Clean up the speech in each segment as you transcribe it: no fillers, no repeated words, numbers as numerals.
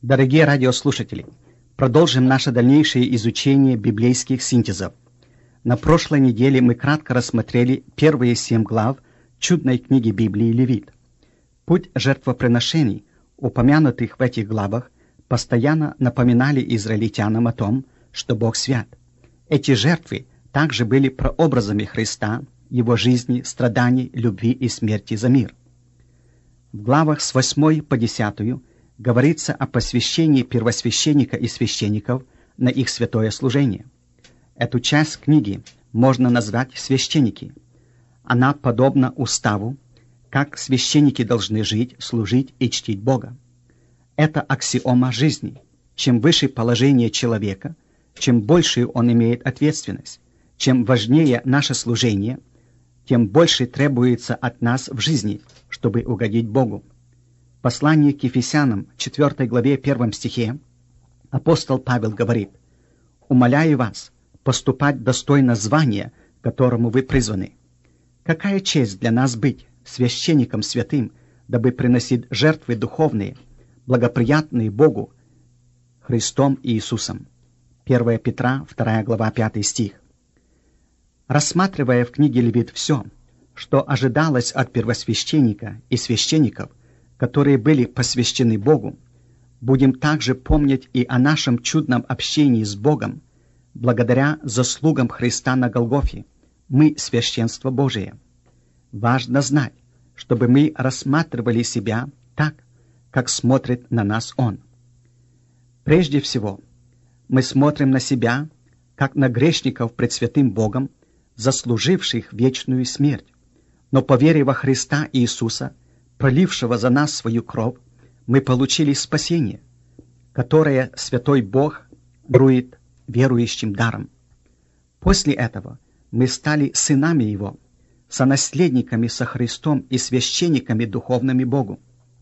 Дорогие радиослушатели, продолжим наше дальнейшее изучение библейских синтезов. На прошлой неделе мы кратко рассмотрели первые 7 глав чудной книги Библии Левит. Путь жертвоприношений, упомянутых в этих главах, постоянно напоминали израильтянам о том, что Бог свят. Эти жертвы также были прообразами Христа, Его жизни, страданий, любви и смерти за мир. В главах с 8 по 10 говорится о посвящении первосвященника и священников на их святое служение. Эту часть книги можно назвать «Священники». Она подобна уставу, как священники должны жить, служить и чтить Бога. Это аксиома жизни. Чем выше положение человека, чем больше он имеет ответственность, чем важнее наше служение, тем больше требуется от нас в жизни, чтобы угодить Богу. В послании к Ефесянам, 4 главе 1 стихе, апостол Павел говорит: «Умоляю вас поступать достойно звания, к которому вы призваны». Какая честь для нас быть священником святым, дабы приносить жертвы духовные, благоприятные Богу Христом и Иисусом. 1 Петра, 2 глава, 5 стих. Рассматривая в книге Левит все, что ожидалось от первосвященника и священников, которые были посвящены Богу, будем также помнить и о нашем чудном общении с Богом, благодаря заслугам Христа на Голгофе. Мы — священство Божие. Важно знать, чтобы мы рассматривали себя так, как смотрит на нас Он. Прежде всего, мы смотрим на себя, как на грешников пред святым Богом, заслуживших вечную смерть. Но по вере во Христа Иисуса, пролившего за нас свою кровь, мы получили спасение, которое святой Бог дарует верующим даром. После этого мы стали сынами Его, сонаследниками со Христом и священниками духовными Богу.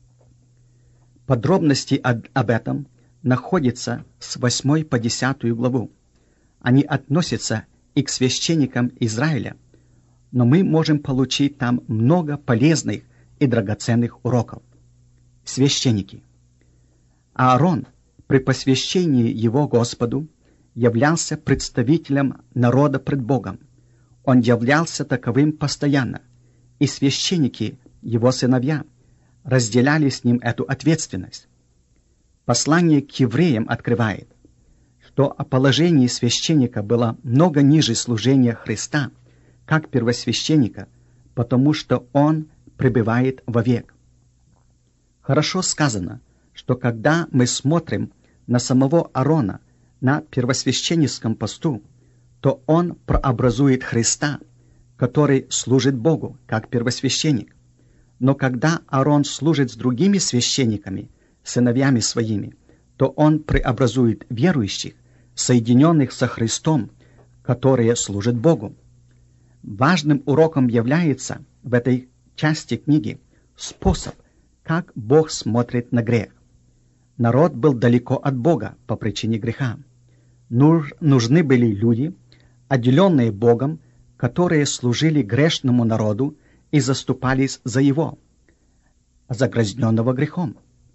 Подробности об этом находятся с 8 по 10 главу. Они относятся и к священникам Израиля, но мы можем получить там много полезных и драгоценных уроков. Священники. Аарон при посвящении его Господу являлся представителем народа пред Богом. Он являлся таковым постоянно, и священники, его сыновья, разделяли с ним эту ответственность. Послание к евреям открывает, что о положении священника было много ниже служения Христа, как первосвященника, потому что он пребывает вовек. Хорошо сказано, что когда мы смотрим на самого Аарона на первосвященническом посту, то он прообразует Христа, который служит Богу, как первосвященник. Но когда Аарон служит с другими священниками, сыновьями своими, то он преобразует верующих, соединенных со Христом, которые служат Богу. Важным уроком является в этой части книги способ, как Бог смотрит на грех. Народ был далеко от Бога по причине греха. Нужны были люди, отделенные Богом, которые служили грешному народу и заступались за его, загрязненного грехом.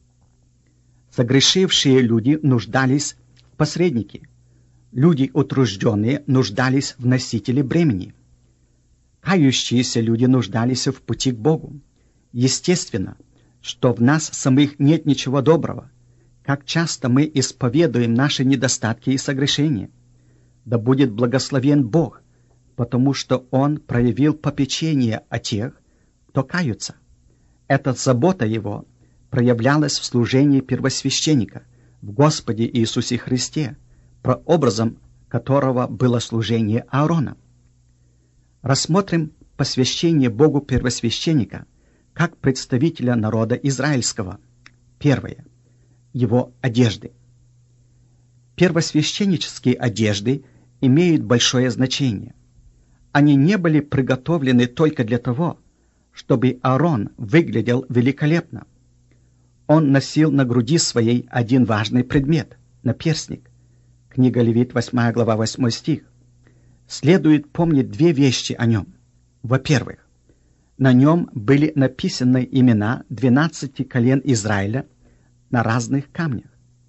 Согрешившие люди нуждались в посреднике. Люди утружденные нуждались в носителе бремени. Кающиеся люди нуждались в пути к Богу. Естественно, что в нас самих нет ничего доброго. Как часто мы исповедуем наши недостатки и согрешения. Да будет благословен Бог, потому что Он проявил попечение о тех, кто каются. Эта забота Его проявлялась в служении первосвященника, в Господе Иисусе Христе, прообразом которого было служение Аарона. Рассмотрим посвящение Богу первосвященника как представителя народа израильского. Первое. Его одежды. Первосвященнические одежды имеют большое значение. Они не были приготовлены только для того, чтобы Аарон выглядел великолепно. Он носил на груди своей один важный предмет – наперстник. Книга Левит, 8 глава, 8 стих. Следует помнить 2 вещи о нем. Во-первых, на нем были написаны имена 12 колен Израиля на разных камнях.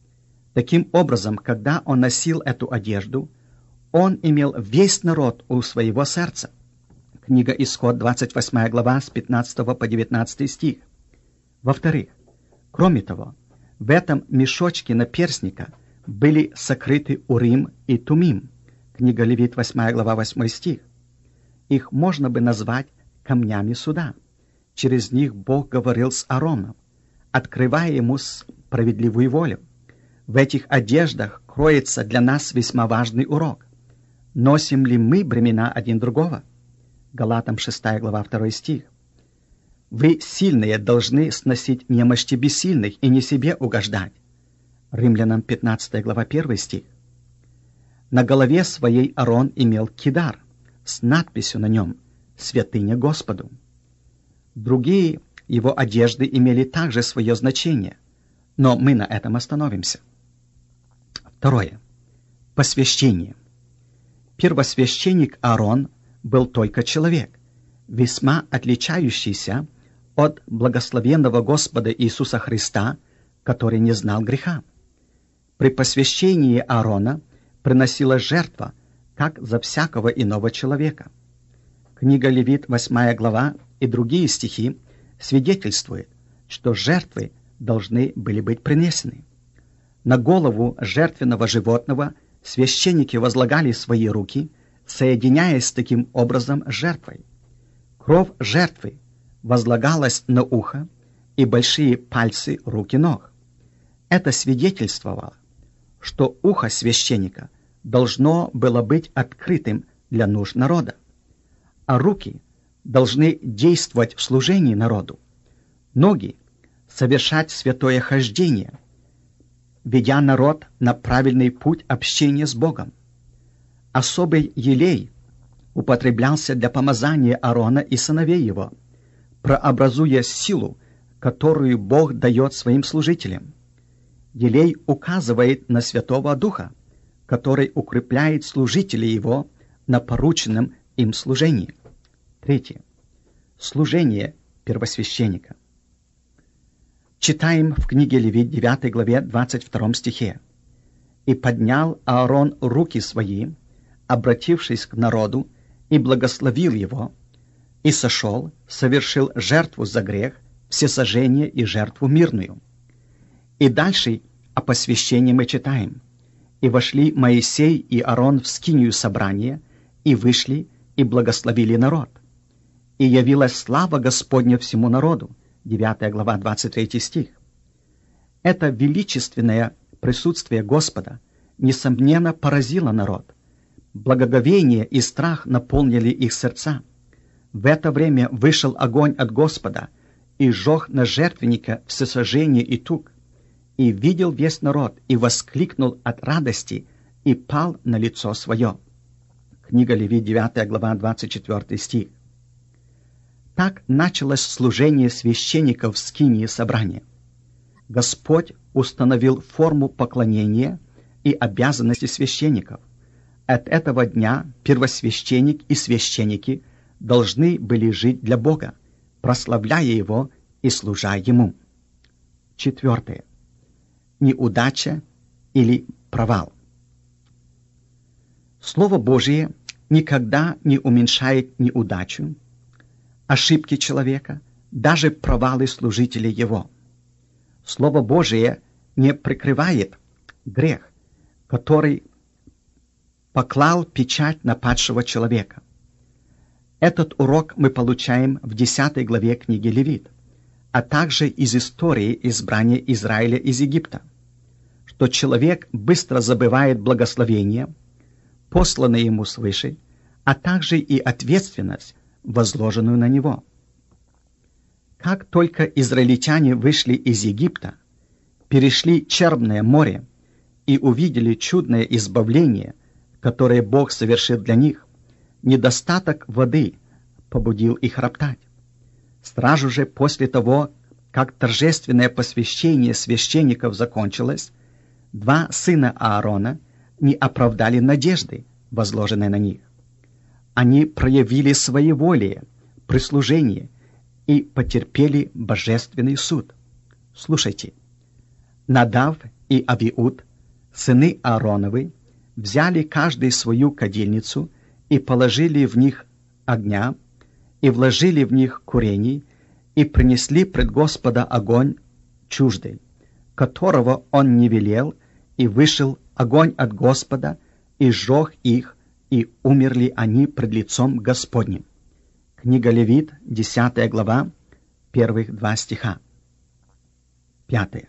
Таким образом, когда он носил эту одежду, он имел весь народ у своего сердца. Книга Исход, 28 глава, с 15 по 19 стих. Во-вторых, кроме того, в этом мешочке наперстника были сокрыты Урим и Тумим. Книга Левит, 8 глава, 8 стих. Их можно бы назвать камнями суда. Через них Бог говорил с Аароном, открывая ему справедливую волю. В этих одеждах кроется для нас весьма важный урок. Носим ли мы бремена один другого? Галатам 6 глава 2 стих. Вы, сильные, должны сносить немощи бессильных и не себе угождать. Римлянам 15 глава 1 стих. На голове своей Аарон имел кидар с надписью на нем «Святыня Господу». Другие его одежды имели также свое значение, но мы на этом остановимся. Второе. Посвящение. Первосвященник Аарон был только человек, весьма отличающийся от благословенного Господа Иисуса Христа, который не знал греха. При посвящении Аарона приносилась жертва, как за всякого иного человека. Книга Левит, 8 глава и другие стихи свидетельствуют, что жертвы должны были быть принесены. На голову жертвенного животного священники возлагали свои руки, соединяясь таким образом с жертвой. Кровь жертвы возлагалась на ухо и большие пальцы рук и ног. Это свидетельствовало, что ухо священника должно было быть открытым для нужд народа, а руки должны действовать в служении народу, ноги совершать святое хождение, ведя народ на правильный путь общения с Богом. Особый елей употреблялся для помазания Аарона и сыновей его, прообразуя силу, которую Бог дает своим служителям. Елей указывает на Святого Духа, который укрепляет служителей его на порученном им служении. Третье. Служение первосвященника. Читаем в книге Левит, 9 главе, 22 стихе. «И поднял Аарон руки свои, обратившись к народу, и благословил его, и сошел, совершил жертву за грех, всесожжение и жертву мирную». И дальше о посвящении мы читаем. «И вошли Моисей и Аарон в скинию собрания, и вышли, и благословили народ. И явилась слава Господня всему народу». 9 глава, 23 стих. Это величественное присутствие Господа, несомненно, поразило народ. Благоговение и страх наполнили их сердца. В это время вышел огонь от Господа и сжег на жертвенника всесожжение и тук. И видел весь народ, и воскликнул от радости, и пал на лицо свое. Книга Левит, 9 глава, 24 стих. Так началось служение священников в скинии собрания. Господь установил форму поклонения и обязанности священников. От этого дня первосвященник и священники должны были жить для Бога, прославляя Его и служа Ему. Четвертое. Неудача или провал. Слово Божие никогда не уменьшает неудачу, ошибки человека, даже провалы служителей его. Слово Божие не прикрывает грех, который поклал печать на падшего человека. Этот урок мы получаем в 10 главе книги Левит, а также из истории избрания Израиля из Египта, что человек быстро забывает благословение, посланное ему свыше, а также и ответственность, возложенную на него. Как только израильтяне вышли из Египта, перешли Черное море и увидели чудное избавление, которое Бог совершил для них, недостаток воды побудил их роптать. Сразу же после того, как торжественное посвящение священников закончилось, два сына Аарона не оправдали надежды, возложенной на них. Они проявили своеволие, прислужение и потерпели божественный суд. Слушайте, Надав и Авиуд сыны Аароновы взяли каждый свою кадильницу и положили в них огня, и вложили в них курений, и принесли пред Господа огонь чуждый, которого он не велел, и вышел огонь от Господа, и сжег их, и умерли они пред лицом Господним. Книга Левит, 10 глава, первых 2 стиха. 5.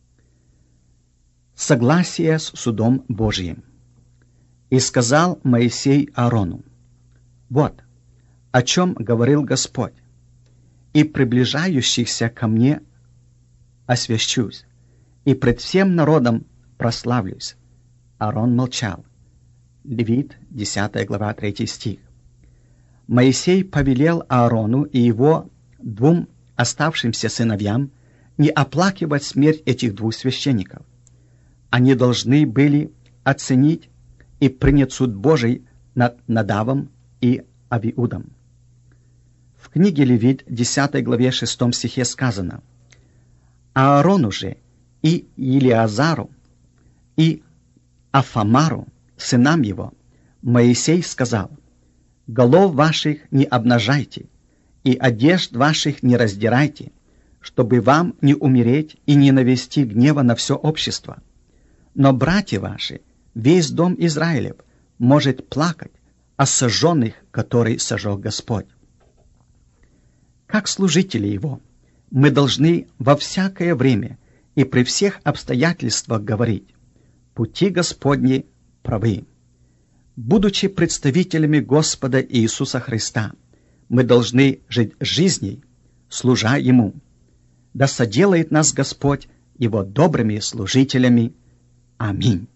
Согласие с судом Божьим. «И сказал Моисей Аарону: вот, о чем говорил Господь, и приближающихся ко мне освящусь, и пред всем народом прославлюсь». Аарон молчал. Левит, 10 глава, 3 стих. Моисей повелел Аарону и его 2 оставшимся сыновьям не оплакивать смерть этих 2 священников. Они должны были оценить и принять суд Божий над Надавом и Авиудом. В книге Левит, 10 главе 6 стихе сказано: «Аарону же и Илиазару и Афамару, сынам его, Моисей сказал: голов ваших не обнажайте, и одежд ваших не раздирайте, чтобы вам не умереть и не навести гнева на все общество. Но братья ваши, весь дом Израилев, может плакать о сожженных, который сожег Господь». Как служители Его, мы должны во всякое время и при всех обстоятельствах говорить: пути Господни правы. Будучи представителями Господа Иисуса Христа, мы должны жить жизнью, служа Ему. Да соделает нас Господь Его добрыми служителями. Аминь.